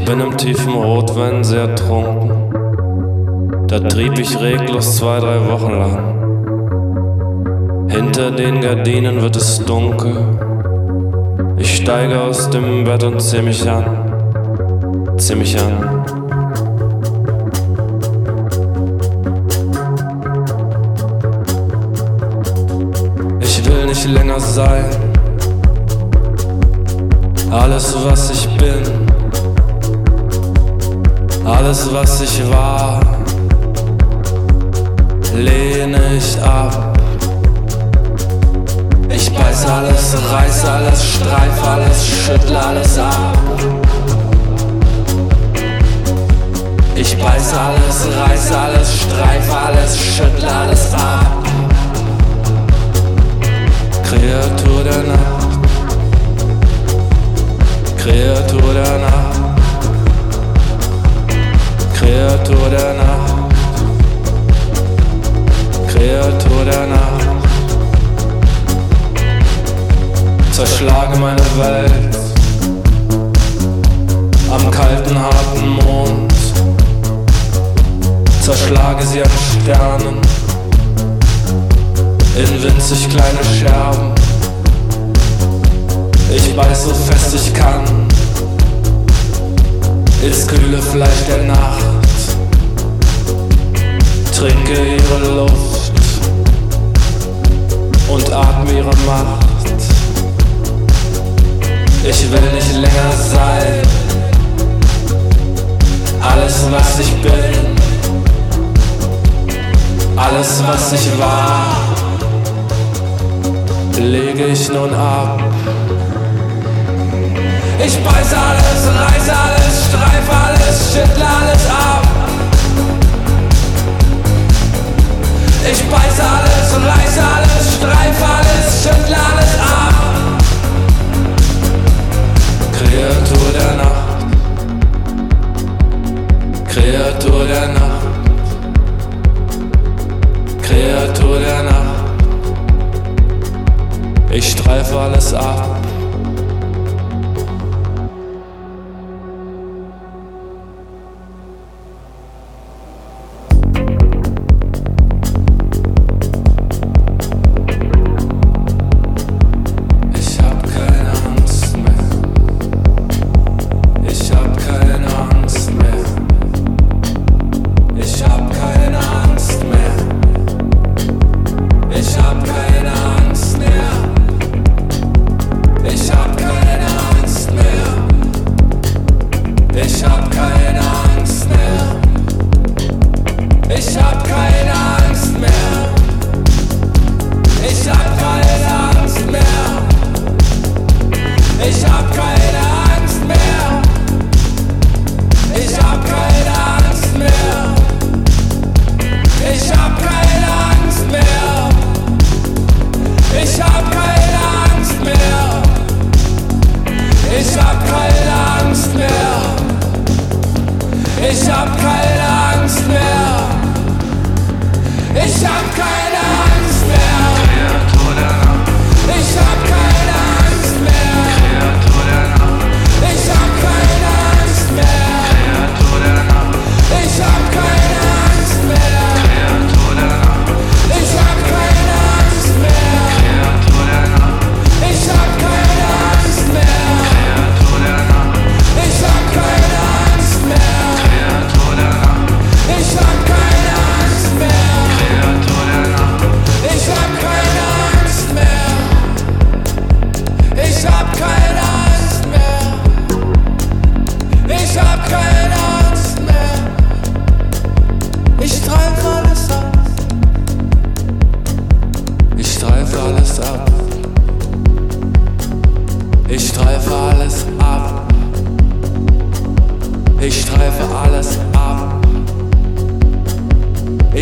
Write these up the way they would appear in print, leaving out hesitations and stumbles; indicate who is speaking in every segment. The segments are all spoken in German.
Speaker 1: bin im tiefen Rotwein sehr trunken. Da trieb ich reglos 2, 3 Wochen lang. Hinter den Gardinen wird es dunkel. Ich steige aus dem Bett und zieh mich an. Zieh mich an. Ich will nicht länger sein. Alles, was ich bin, alles, was ich war, lehne ich ab. Ich beiß alles, reiß alles, streif alles, schüttle alles ab. Ich beiß alles, reiß alles, streif alles, schüttle alles ab. Kreatur der Nacht, Kreatur der Nacht, Kreatur der Nacht, Kreatur der Nacht. Zerschlage meine Welt am kalten, harten Mond. Zerschlage sie an Sternen in winzig kleine Scherben. Ich beiß so fest ich kann ins kühle Fleisch der Nacht, trinke ihre Luft und atme ihre Macht. Ich will nicht länger sein, alles was ich bin, alles was ich war, lege ich nun ab. Ich beiß alles, reiß alles, streif alles, schüttle alles ab. Ich beiß alles, reiß alles, streif alles, schüttle alles ab. Kreatur der Nacht, Kreatur der Nacht, Kreatur der Nacht. Ich streife alles ab.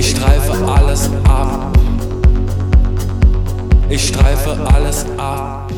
Speaker 1: Ich streife alles ab.